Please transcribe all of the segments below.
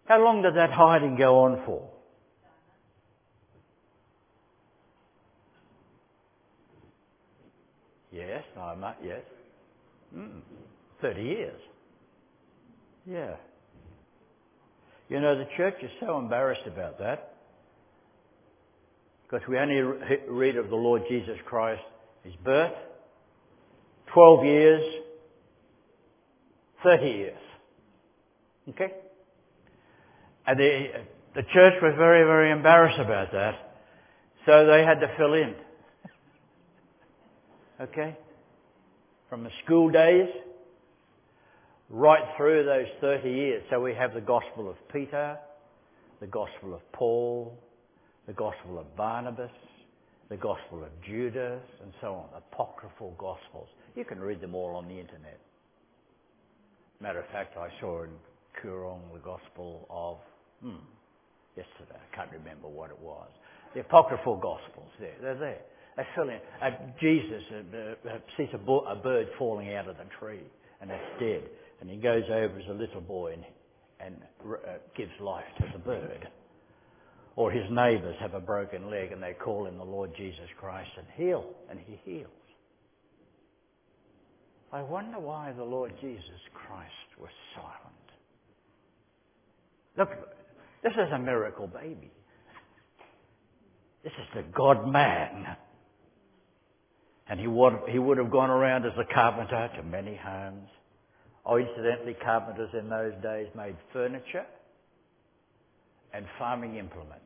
How long did that hiding go on for? Yes, yes. 30 years. Yeah. You know, the church is so embarrassed about that because we only read of the Lord Jesus Christ, His birth, 12 years, 30 years. Okay? And the church was very, very embarrassed about that, so they had to fill in. Okay? From the school days right through those 30 years. So we have the Gospel of Peter, the Gospel of Paul, the Gospel of Barnabas, the Gospel of Judas, and so on. Apocryphal Gospels. You can read them all on the internet. Matter of fact, I saw in Koorong the Gospel of yesterday. I can't remember what it was. The Apocryphal Gospels, they're there. They fill in. Jesus sees a bird falling out of the tree, and it's dead. And he goes over as a little boy and gives life to the bird. Or his neighbours have a broken leg and they call in the Lord Jesus Christ and he heals. I wonder why the Lord Jesus Christ was silent. Look, this is a miracle baby. This is the God-man. And he would have gone around as a carpenter to many homes. Oh, incidentally, carpenters in those days made furniture and farming implements.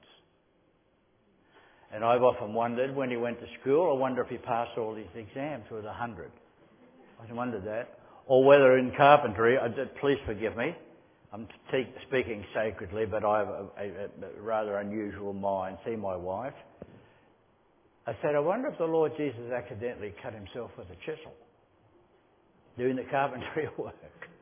And I've often wondered, when he went to school, I wonder if he passed all his exams with 100. I wondered that. Or whether in carpentry, please forgive me, I'm speaking sacredly, but I have a rather unusual mind. See my wife. I said, I wonder if the Lord Jesus accidentally cut himself with a chisel doing the carpentry work.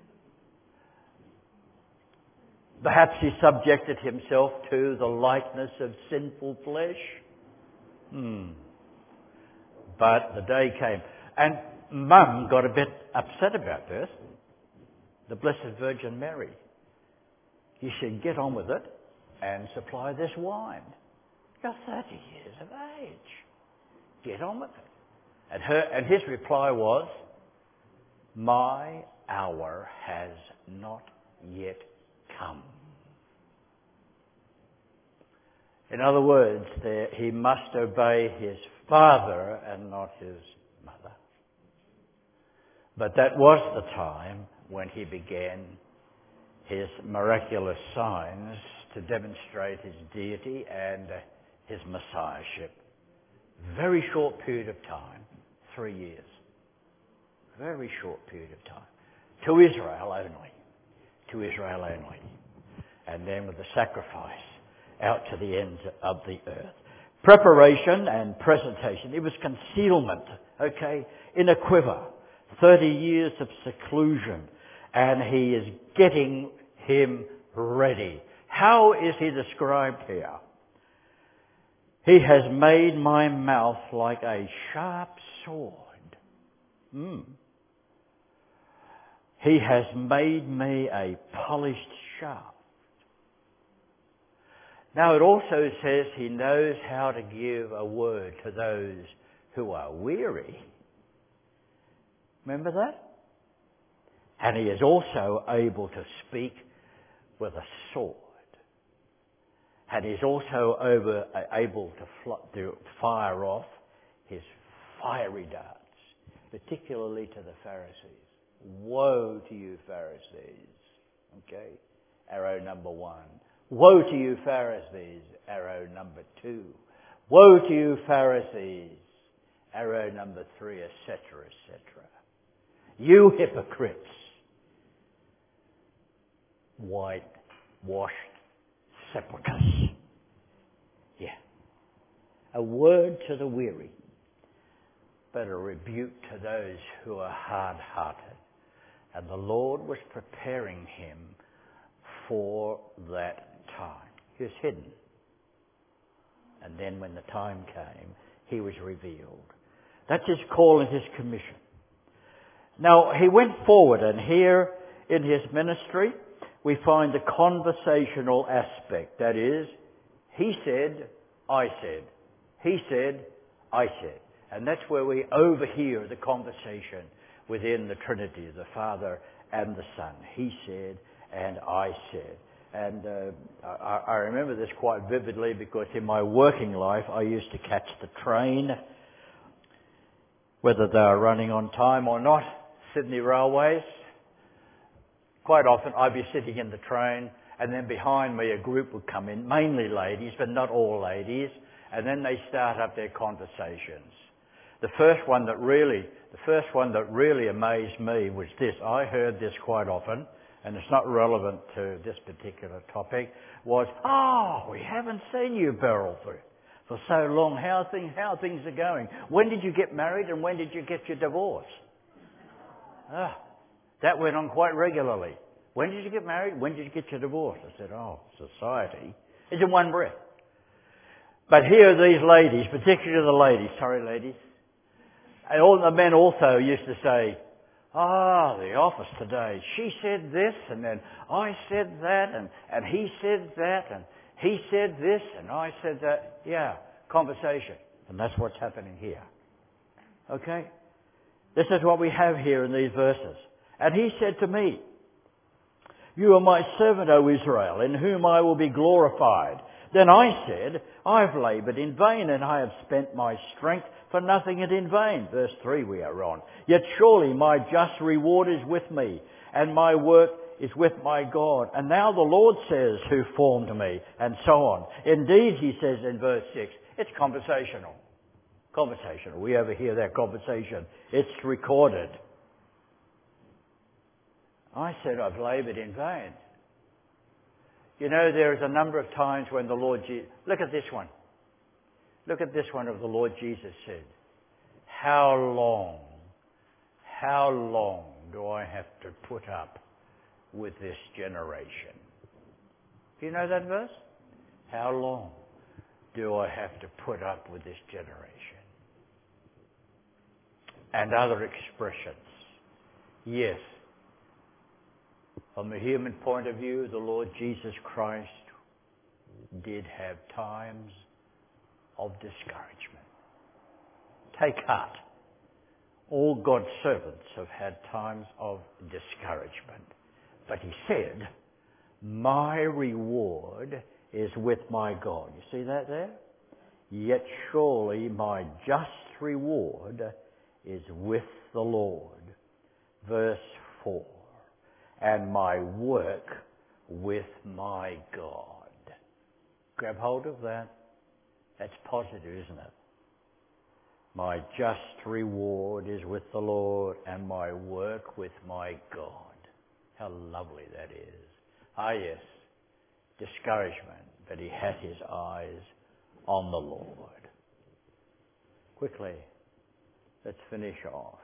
Perhaps he subjected himself to the likeness of sinful flesh. But the day came. And Mum got a bit upset about this. The Blessed Virgin Mary. He said, get on with it and supply this wine. You're 30 years of age. Get on with it. And his reply was, my hour has not yet come. In other words, he must obey his father and not his mother. But that was the time when he began his miraculous signs to demonstrate his deity and his messiahship. Very short period of time, 3 years. Very short period of time. To Israel only. To Israel only. And then with the sacrifice out to the ends of the earth. Preparation and presentation. It was concealment, okay, in a quiver. 30 years of seclusion. And he is getting him ready. How is he described here? He has made my mouth like a sharp sword. He has made me a polished shaft. Now it also says he knows how to give a word to those who are weary. Remember that? And he is also able to speak with a sword. And he's also able to fire off his fiery darts, particularly to the Pharisees. Woe to you, Pharisees. Okay? Arrow number 1. Woe to you, Pharisees. Arrow number 2. Woe to you, Pharisees. Arrow number 3, etc., etc. You hypocrites. Whitewashed sepulchres. Yeah. A word to the weary, but a rebuke to those who are hard-hearted. And the Lord was preparing him for that time. He was hidden. And then when the time came, he was revealed. That's his call and his commission. Now, he went forward, and here in his ministry, we find the conversational aspect. That is, he said, I said. He said, I said. And that's where we overhear the conversation within the Trinity, the Father and the Son. He said, and I said. And I remember this quite vividly because in my working life I used to catch the train, whether they were running on time or not, Sydney Railways. Quite often I'd be sitting in the train and then behind me a group would come in, mainly ladies, but not all ladies, and then they start up their conversations. The first one that really amazed me was this. I heard this quite often, and it's not relevant to this particular topic, was, "Oh, we haven't seen you, Beryl, for so long. How things are going? When did you get married and when did you get your divorce?" That went on quite regularly. When did you get married? When did you get your divorce? I said, society. It's in one breath. But here are these ladies, particularly the ladies, sorry ladies, and all the men also used to say, the office today, she said this, and then I said that, and he said that, and he said this, and I said that. Yeah, conversation. And that's what's happening here. Okay? This is what we have here in these verses. And he said to me, "You are my servant, O Israel, in whom I will be glorified." Then I said, "I've laboured in vain, and I have spent my strength for nothing and in vain." Verse 3 we are on. "Yet surely my just reward is with me, and my work is with my God. And now the Lord says, who formed me," and so on. Indeed, he says in verse 6, it's conversational. Conversational. We overhear that conversation. It's recorded. I said, "I've laboured in vain." You know, there is a number of times when the Lord Jesus... Look at this one. Look at this one of the Lord Jesus said, how long do I have to put up with this generation?" Do you know that verse? How long do I have to put up with this generation? And other expressions. Yes. From a human point of view, the Lord Jesus Christ did have times of discouragement. Take heart. All God's servants have had times of discouragement. But he said, "My reward is with my God." You see that there? "Yet surely my just reward is with the Lord." Verse 4. "And my work with my God." Grab hold of that. That's positive, isn't it? My just reward is with the Lord, and my work with my God. How lovely that is. Yes, discouragement, but he had his eyes on the Lord. Quickly, let's finish off.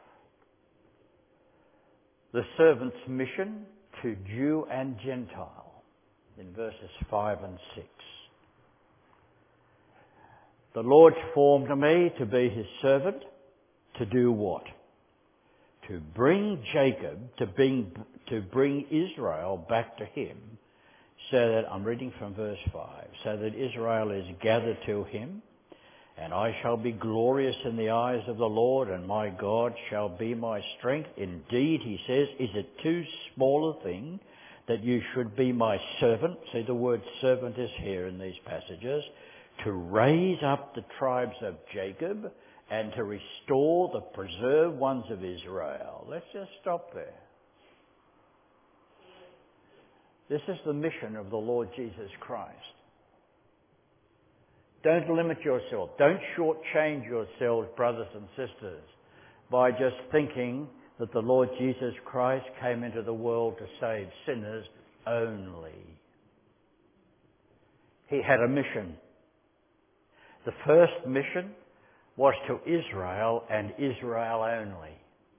The servant's mission to Jew and Gentile in verses 5 and 6. "The Lord formed me to be his servant, to do what? To bring Jacob, to bring Israel back to him, so that," I'm reading from verse 5, "so that Israel is gathered to him, and I shall be glorious in the eyes of the Lord, and my God shall be my strength. Indeed," he says, "is it too small a thing that you should be my servant?" See, the word servant is here in these passages. "To raise up the tribes of Jacob and to restore the preserved ones of Israel." Let's just stop there. This is the mission of the Lord Jesus Christ. Don't limit yourself. Don't shortchange yourselves, brothers and sisters, by just thinking that the Lord Jesus Christ came into the world to save sinners only. He had a mission. The first mission was to Israel and Israel only.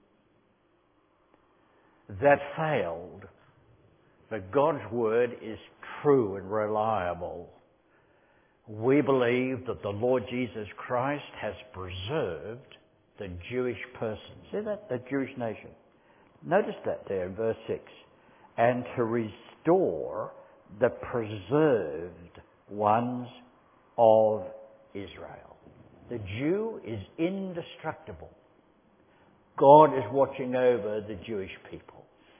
That failed, but God's word is true and reliable. We believe that the Lord Jesus Christ has preserved the Jewish person. See that? The Jewish nation. Notice that there in verse 6. "And to restore the preserved ones of Israel. The Jew is indestructible. God is watching over the Jewish people.